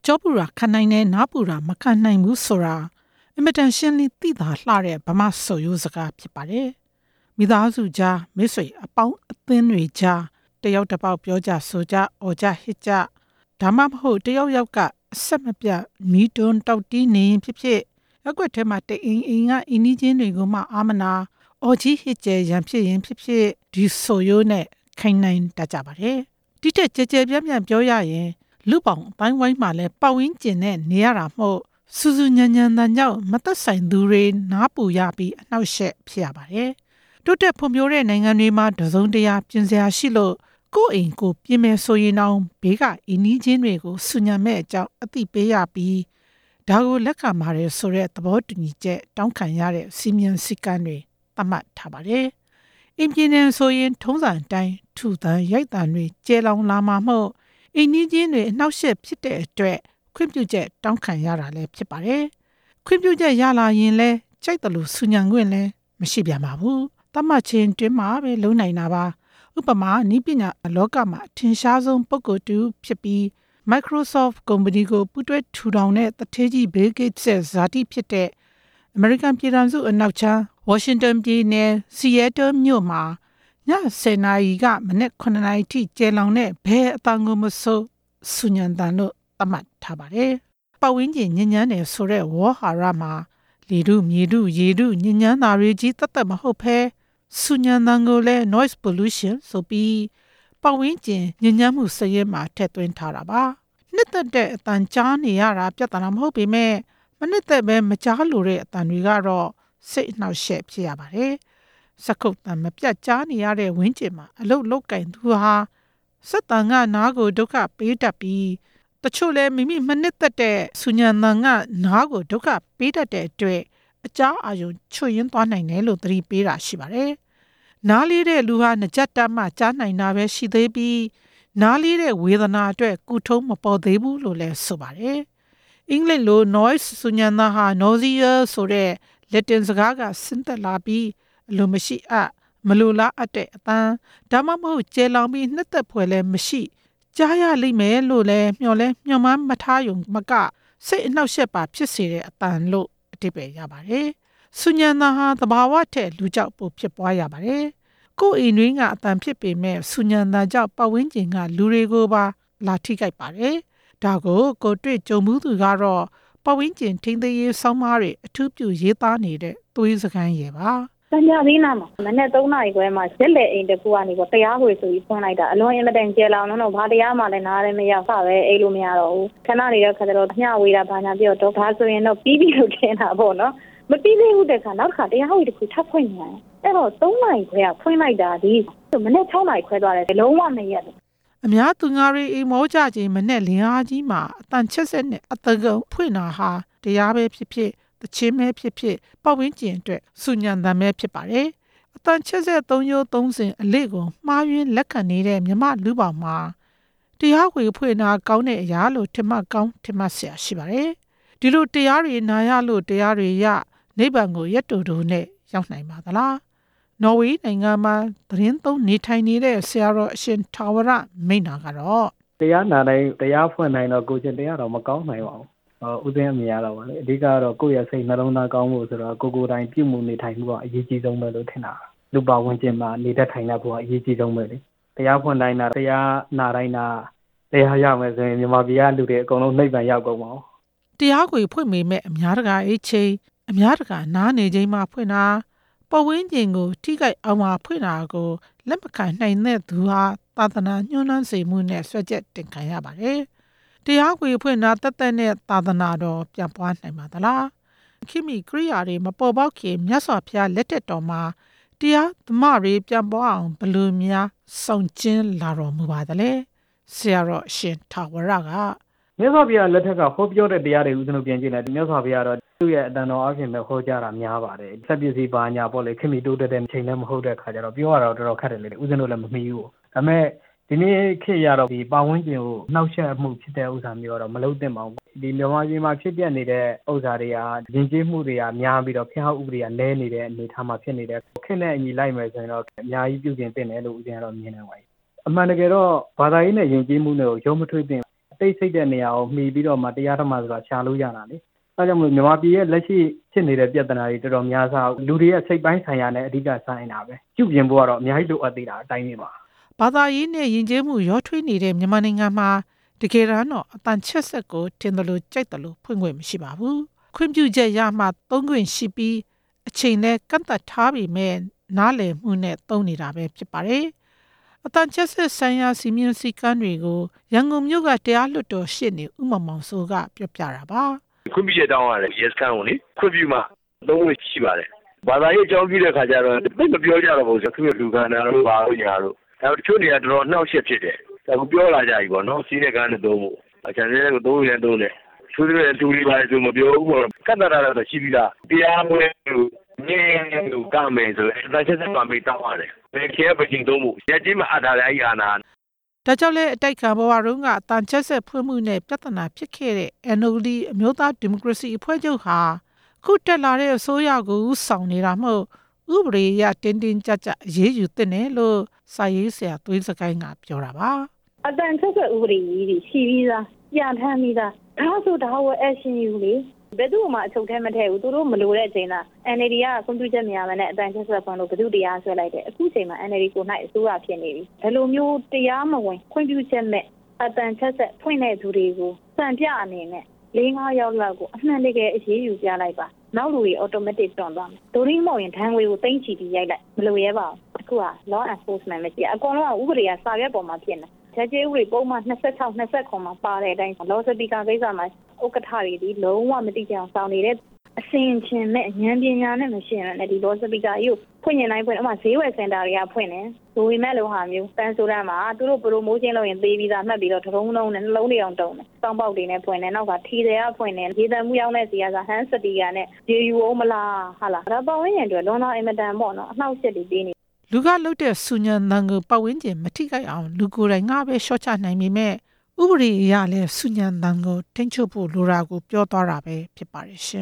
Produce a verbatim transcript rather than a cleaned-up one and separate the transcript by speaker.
Speaker 1: ကြောပူရာခံနိုင်တဲ့နားပူရာမခံနိုင်ဘူးဆိုတာအင်မတန်ရှင်းလင်းသိသာလှတဲ့ဗမာဆိုရိုးစကားဖြစ်ပါတယ်မိသားစုကြားမိတ်ဆွေအပေါင်းအသင်းတွေကြားတယောက်တစ်ပေါက်ပြောကြဆိုကြအော်ကြဟစ်ကြဒါမှမဟုတ်တယောက်ယောက်ကအဆက်မပြတ်မီးတွန်းတောက်တီးနေရင်ဖြစ်ဖြစ်ရက်ွက်ထဲမှာတအိမ်အိမ်ကအင်းကြီးချင်းတွေကိုမှအာမနာအော်ကြီးဟစ်ကြရန်ဖြစ်ရင်ဖြစ်ဖြစ်ဒီဆိုရိုးနဲ့ခိုင်နိုင်တတ်ကြပါတယ်တိတက်ကြဲကြဲပြန့်ပြန့်ပြောရရင်လူပေါင်းအပိုင်းဝိုင်းမှာလဲပတ်ဝန်းကျင်နဲ့နေရတာမို့စူးစူးညံညံတန်ကြောင့်မသက်ဆိုင်သူတွေနားပူရပြီးအနှောက်အယှက်ဖြစ်ရပါတယ်တိုးတက်ဖွံ့ဖြိုးတဲ့နိုင်ငံတွေမှာတစုံတရာပြင်စရာရှိလို့ကိုယ့်အိမ်ကိုပြင်မယ်ဆိုရင်တော့ဘေးကအင်းကြီးချင်းတွေကိုဆူညံမဲ့အကြောင်းအသိပေးရပြီးဒါကိုလက်ခံပါတယ်ဆိုတဲ့သဘောတူညီချက်တောင်းခံရတဲ့စီမံစည်းကမ်းတွေသတ်မှတ်ထားပါတယ်အင်ပြင်းနေဆိုရင်ထုံးစံအတိုင်းထူတန်းရိုက်တန်တွေကျဲလောင်လာမှာမို့အင်းကြီးချင်းတွေအနှောက်အယှက်ဖြစ်တဲ့အတွက်ခွင့်ပြုချက်တောင်းခံရတာလည်းဖြစ်ပါတယ်ခွင့်ပြုချက်ရလာရင်လည်းကြိုက်တယ်လို့ဆူညံခွင့်လည်းမရှိပြန်ပါဘူးသတ်မှတ်ခြင်းတွင်မှာပဲလုံးနိုင်တာပါဥပမာနည်းပညာလောကမှာထင်ရှားဆုံးပုဂ္ဂိုလ်တူဖြစ်ပြီး Microsoft ကုမ္ပဏီကိုပူးတွဲထူထောင်တဲ့တထေးကြီး Bill Gates ရဲ့ဇာတိဖြစ်တဲ့ American ပြည်ထောင်စုအနောက်ခြမ်း Washington ပြည်နယ် Seattle မြို့မှာညဆယ်နာရီကမနေ့ခုနှစ်နာရီထိကျဲလောင်တဲ့ဘဲအတန်ကိုမဆိုးဆူညံတန်လို့သတ်မှတ်ထားပါတယ်ပတ်ဝန်းကျင်ညဉ့်ညမ်းတယ်ဆိုတဲ့ဝေါ်ဟာရမှာလေထုမြေထုရေထုညဉ့်ညမ်းတာတွေကြီးတသက်မဟုတ်ဘဲဆူညံတန်ကိုလည်း noise pollution ဆိုပြီးပတ်ဝန်းကျင်ညဉ့်ညမ်းမှုစရဲမှာထည့်သွင်းထားတာပါနှစ်သက်တဲ့အတန်ကြားနေရတာပြဿနာမဟုတ်ပေမဲ့မနှစ်သက်ပဲမကြားလို့တဲ့အတန်တွေကတော့စိတ်အနှောက်အယှက်ဖြစ်ရပါတယ်စကုတ်တန်မပြတ်ကြားနေရတဲ့ဝန်းကျင်မှာအလုတ်လုတ်ကင်သူဟာစက်တန်ကနားကိုဒုက္ခပေးတတ်ပြီးတချို့လည်းမိမိမနှစ်သက်တဲ့ဆူညံတန်ကနားကိုဒုက္ခပေးတတ်တဲ့အတွက်အကြားအာရုံချွတ်ယွင်းသွားနိုင်တယ်လို့သတိပေးတာရှိပါတယ်နားလေးတဲ့လူဟာနှကြက်တတ်မှကြားနိုင်တာပဲရှိသေးပြီးနားလေးတဲ့ဝေဒနာအတွက်ကုထုံးမပေါ်သေးဘူးလို့လည်းဆိုပါတယ်အင်္ဂလိပ်လို noise ဆူညံတန်ဟာ nausea ဆိုတဲ့ Latin စကားကဆင်းသက်လာပြီးအလိုမရှိအပ်မလိုလားအပ်တဲ့အတန်ဒါမှမဟုတ်ကျဲလောင်ပြီးနှစ်သက်ဖွယ်လည်းမရှိကြားရလိမ့်မယ်လို့လည်းမျှော်လဲမျှော်မှန်းမထားယုံမကစိတ်အနှောက်အယှက်ပါဖြစ်စေတဲ့အတန်လို့အဓိပ္ပာယ်ရပါတယ်ဆူညံတန်ဟာသဘာဝထက်လူကြောက်ပိုဖြစ်ပွားရပါတယ်ကိုယ်အိမ်တွင်းကအတန်ဖြစ်ပေမဲ့ဆူညံတန်ကြောင့်ပတ်ဝန်းကျင်ကလူတွေကိုပါလာထိခိုက်ပါတယ်ဒါကိုကိုတွေ့ကြုံမှုသူကတော့ပတ်ဝန်းကျင်ထိန်းသိမ်းရေးဆောင်းပါးတွေအထူးပြုရေးသားနေတဲ့သွေးစကမ်းရဲ့ပါ
Speaker 2: တန်ကြသေးနာမှာမနေ့သုံးနာရီခွဲမှာရက်လေအိမ်တကူကနေပေါ့တရားဝင်ဆိုပြီးဖွင့်လိုက်တာအလွန်အင်မတန်ကျဲလောင်တော့ဘာတရားမှလည်းနားလည်းမရောက်ပါပဲအိမ်လို့မရတော့ဘူးခဏနေတဲ့ခါကျတော့မျှဝေတာဘာညာပြောတော့ဒါဆိုရင်တော့ပြီးပြီလို့ထင်တာပေါ့နော်မပြီးသေးဘူးတဲ့ခါနောက်တစ်ခါတရားဝင်တခုထပ်ဖွင့်နေတယ်အဲ့တော့သုံးနာရီခွဲကဖွင့်လိုက်တာဒီမနေ့၆နာရီခွဲသွားတယ်လုံးဝမရက်ဘူး
Speaker 1: အများသူငါတွေအိမ်မောကြခြင်းမနဲ့လင်းအားကြီးမှာအတန်ချက်ဆက်နဲ့အတကုံဖွင့်တာဟာတရားပဲဖြစ်ဖြစ်တချင်းပဲဖြစ်ဖြစ်ပတ်ဝန်းကျင်အတွက်ဆူညံတန်ပဲဖြစ်ပါတယ်အတန်ချက်ဆက်သုံးရိုးသုံးစဉ်အလေးကိုမှားယွင်းလက်ခံနေတဲ့မြမလူပေါင်းမှာတရားဝေဖွင့်တာကောင်းတဲ့အရာလို့ထင်မှတ်ကောင်းထင်မှတ်เสียရှိပါတယ်ဒီလိုတရားတွေနာရလို့တရားတွေရနိဗ္ဗာန်ကိုရက်တူတူနဲ့ရောက်နိုင်ပါသလားနော်ဝေနိုင်ငံမှာသတင်းသုံးနေထိုင်နေတဲ့ဆရာတော်အရှင်ထာဝရမိန့်တာကတော့
Speaker 3: တရားနာတိုင်းတရားဖွင့်နိုင်တော့ကိုယ်ချင်းတရားတော့မကောင်းနိုင်ပါဘူးဥစဉ်အမြင်ရတော့ပါလေအဓိကတော့ကိုယ့်ရဲ့စိတ်နှလုံးသားကောင်းဖို့ဆိုတော့ကိုကိုယ်တိုင်ပြုမှုနေထိုင်မှုကအရေးကြီးဆုံးပဲလို့ထင်တာလူပါဝင်ခြင်းမှာနေတတ်ထိုင်တတ်ဖို့ကအရေးကြီးဆုံးပဲလေတရားဖွင့်တိုင်းတာတရားနာတိုင်းတာတရားရမယ်ဆိုရင်မြန်မာပြည်ကလူတွေအကုန်လုံးနှိပ်ပံရောက်ကုန်ပါဘူး
Speaker 1: တရားကိုဖွင့်မိမဲ့အများတကာအချိန်အများတကာနားနေချိန်မှာဖွင့်တာပဝင်းကျင်ကိုထိခိုက်အောင်မှာဖွင့်တာကိုလက်မခံနိုင်တဲ့သူဟာသာသနာညှိုးနှံစေမှုနဲ့ဆွဲချက်တင်ခံရပါတယ်တရားကိုဖွင့်တာတသက်နဲ့သာသနာတော်ပြန်ပွားနိုင်ပါသလားခိမိကရိယာတွေမပေါ်ပေါက်ခင်မြတ်စွာဘုရားလက်ထက်တော်မှာတရားဓမ္မတွေပြန်ပွားအောင်ဘယ်လိုများဆောင်ကျဉ်လာတော်မူပါသလဲဆရာတော်အရှင်ထာဝရက
Speaker 3: မြတ်စွာဘုရားလက်ထက်ကဟောပြောတဲ့တရားတွေဦးဇင်းတို့ပြန်ကြည့်လိုက်မြတ်စွာဘုရားတော့သူ့ရဲ့အတန်တော်အပြင်ပဲဟောကြားတာများပါတယ်ဆက်ပစ္စည်းပါညာပေါ့လေခိမိတိုးတက်တဲ့ချိန်လည်းမဟုတ်တဲ့ခါကျတော့ပြောရတော့တော်တော်ခက်တယ်လေဦးဇင်းတို့လည်းမမီဘူးဒါပေမဲ့ဒီနေ့ခေတ်ရတော့ဒီပါဝင်ကျင်ကိုနှောက်ယှက်မှုဖြစ်တဲ့ဥစ္စာမျိုးတော့မလုပ်သင့်ပါဘူးဒီမြန်မာပြည်မှာဖြစ်ပြနေတဲ့ဥစ္စာတွေကယဉ်ကျေးမှုတွေကများပြီးတော့ဖျားဥပဒေကလဲနေတဲ့အနေအထားမှာဖြစ်နေတဲ့ခေတ်နဲ့အညီလိုက်မယ်ဆိုရင်တော့အများကြီးပြုပြင်သင့်တယ်လို့ဦးဇင်းကတော့မြင်နေပါတယ်အမှန်တကယ်တော့ဘာသာရေးနဲ့ယဉ်ကျေးမှုတွေကိုရုံးမထွေးသင့်တိတ်ဆိတ်တဲ့နေရာကိုမှီပြီးတော့မှတရားဓမ္မဆိုတာရှာလို့ရတာလေအဲကြောင့်မို့မြန်မာပြည်ရဲ့လက်ရှိဖြစ်နေတဲ့ပြဿနာတွေတော်တော်များစားလူတွေရဲ့စိတ်ပိုင်းဆိုင်ရာနဲ့အဓိကဆိုင်တာပဲပြုပြင်ဖို့ကတော့အများကြီးလိုအပ်သေးတာအတိုင်းပဲပါ
Speaker 1: ဘာသာရေးနဲ့ယဉ်ကျေးမှုရောထွေးနေတဲ့မြန်မာနိုင်ငံမှာတကယ်တော့အတန်ချက်ဆက်ကိုထင်တယ်လို့ကြိုက်တယ်လို့ဖွင့်ခွင့်မရှိပါဘူးခွင့်ပြုချက်ရမှသုံးခွင့်ရှိပြီးအချိန်နဲ့ကန့်သတ်ထားပြီးမဲ့နားလည်မှုနဲ့သုံးနေတာပဲဖြစ်ပါတယ်အတန်ချက်ဆက်ဆိုင်ရာစီမင်းစည်းကမ်းတွေကိုရန်ကုန်မြို့ကတရားလွှတ်တော်ရှေ့နေဦးမောင်မောင်စိုးကပြောပြတာပါ
Speaker 4: ခွင့်ပြုချက်တောင်းရတယ် yes ခံဝင်လေခွင့်ပြုမှသုံးခွင့်ရှိပါတယ်ဘာသာရေးအကြောင်းပြတဲ့ခါကျတော့မပြောကြတော့ဘူးဆိုခွင့်လူခန္ဓာတို့ဘာလို့ညာတို့ဒါတချို့နေရာတော်တော်နှောက်ယှက်ဖြစ်တယ်အခုပြောလာကြပြီပေါ့နော်စီးတဲ့ကားနဲ့သုံးဖို့အချမ်းလေးကိုသုံးရင်သုံးတယ်သူတို့ရဲ့သူလေးပါဆိုမပြောဘူးပေါ့ကတ်တာတော့ရှိပြီလားတရားမဝင်လို့နင်းလို့ကမယ်ဆိုရင်ဒါချက်စပါမေးတောင်းရတယ်ဘယ်ခဲပချင်းသုံးဖို့ရကြီးမှအထားတယ်အဲ့အာနာ
Speaker 1: ဒါကြောင့်လည်းအတိုက်ခံဘဝတုန်းကအတန်ချက်ဆက်ဖွင့်မှုနဲ့ပြဿနာဖြစ်ခဲ့တဲ့ N O D အမျိုးသားဒီမိုကရေစီအဖွဲ့ချုပ်ဟာခုတက်လာတဲ့အစိုးရကိုဆောင်နေတာမဟုတ်ဥပဒေအရတင်းတင်းကြပ်ကြပ်အရေးယူသင့်တယ်လို့စာရေးဆရာသွေးစကိုင်းကပြောတာပါ
Speaker 2: အတန်ချက်ဆက်ဥပဒေကြီးတွေရှိပြီးသားပြန်ထမ်းပြီးသားဒါဆိုဒါဝယ် action ယူလေဘယ်သူမှအချုပ်ထဲမထည့်ဘူးသူတို့မလိုတဲ့အချိန်လား N L D ကကွန်ပျူတာများမယ်နဲ့အတန်ချက်ဆက်ဖွင့်လို့ဘယ်သူတရားဆွဲလိုက်တယ်အခုချိန်မှာ N L D ကိုနိုင်အစိုးရဖြစ်နေပြီဘယ်လိုမျိုးတရားမဝင်ခွင့်ပြုချက်မဲ့အတန်ချက်ဆက်ဖွင့်တဲ့သူတွေကိုစံပြအနေနဲ့လေးငါးယောက်လောက်ကိုအမှန်တကယ်အရေးယူပြလိုက်ပါနောက်လူတွေ automatic တွန်းသွားမယ်ဒိုရင်းမောင်ရင်ဒဏ်ငွေကိုသိမ့်ချီပြီးရိုက်လိုက်မလိုရဲပါဘူးအခုက law enforcement မရှိအကောင်လုံးကဥပဒေကစာရွက်ပေါ်မှာဖြစ်နေချက်ချင်းဥပဒေပုံမှန်နှစ်၆ ၂၉မှာပါတဲ့အတိုင်း law speaker ကိစ္စမှာဥက္ကဋ္ဌတွေဒီလုံးဝမတိကျအောင်စောင့်နေတဲ့အစင်ချင်းနဲ့ဉာဏ်ပညာနဲ့မရှင်းရတဲ့ဒီ law speaker ကြီးကိုဖွင့်ရင်တိုင်းဖွင့်ဥပမာဈေးဝယ်စင်တာတွေကဖွင့်တယ်ဒိုဝေမဲ့လိုဟာမျိုးတန်ဆိုရမှာသူတို့ promotion လုပ်ရင်သေးပြီးသားမှတ်ပြီးတော့ထုံးလုံးနဲ့နှလုံးတွေအောင်တုံးတယ်စောင်းပေါက်တွေနဲ့ဖွင့်တယ်နောက်ကထီတွေကဖွင့်တယ်ရေတံမှုရောက်တဲ့စီကဟန်စတီကနဲ့ရေယူအောင်မလားဟာလားဒါပေါ်ဝင်ရင်အတွက်လွန်တော်အင်မတန်ပေါ့နော်အနှောက်အယှက်တွေပေးနေ
Speaker 1: လူကလုတ်တဲ့ဆူညံတန်ကိုပတ်ဝန်းကျင်မထိခိုက်အောင်လူကိုယ်တိုင်ငါပဲရှော့ချနိုင်ပေမဲ့ဥပဒေအရလည်းဆူညံတန်ကိုထိန်းချုပ်ဖို့လိုတာကိုပြောသွားတာပဲဖြစ်ပါတယ်ရှင်